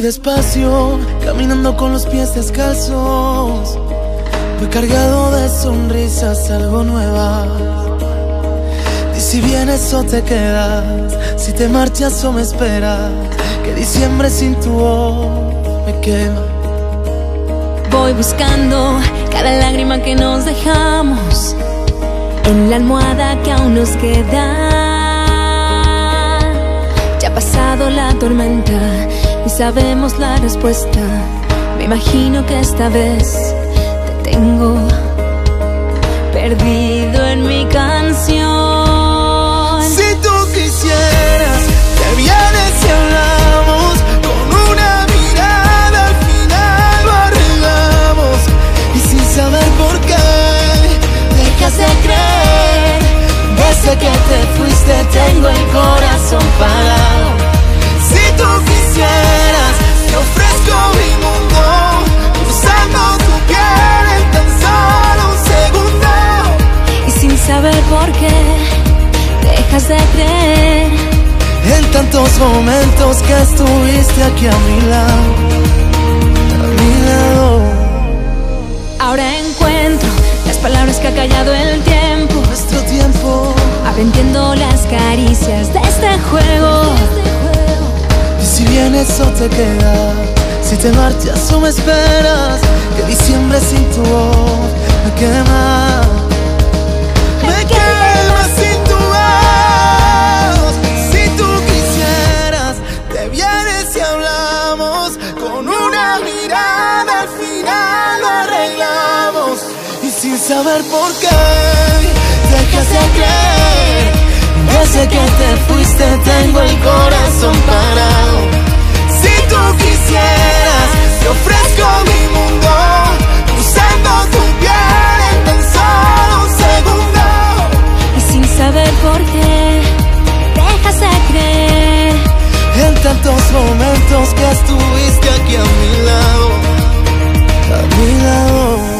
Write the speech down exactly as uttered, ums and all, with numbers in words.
despacio, caminando con los pies descalzos. Voy cargado de sonrisas algo nuevas. Y si vienes o te quedas, si te marchas o me esperas, que diciembre sin tu voz me quema. Voy buscando cada lágrima que nos dejamos en la almohada que aún nos queda. Ya ha pasado la tormenta y sabemos la respuesta. Me imagino que esta vez te tengo perdido en mi canción. Si tú quisieras, te vienes y hablamos. Con una mirada al final lo arreglamos. Y sin saber por qué dejas de creer. Desde que te fuiste tengo el corazón parado. Si tú quisieras, te ofrezco mi mundo, usando tu piel en tan solo un segundo. Y sin saber por qué dejas de creer. En tantos momentos que estuviste aquí a mi lado, a mi lado. Ahora encuentro las palabras que ha callado el tiempo. Nuestro tiempo, aprendiendo las caricias de este juego. y si vienes o te quedas, si te marchas o me esperas, que diciembre sin tu voz me quema. Me quema sin tu voz. Si tú quisieras, te vienes y hablamos. Con una mirada al final lo arreglamos. Y sin saber por qué dejas de creer. Desde que te fuiste tengo el corazón parado. Si tú quisieras, te ofrezco mi mundo, usando tu piel en tan solo un segundo. Y sin saber por qué dejas de creer. En tantos momentos que estuviste aquí a mi lado, a mi lado.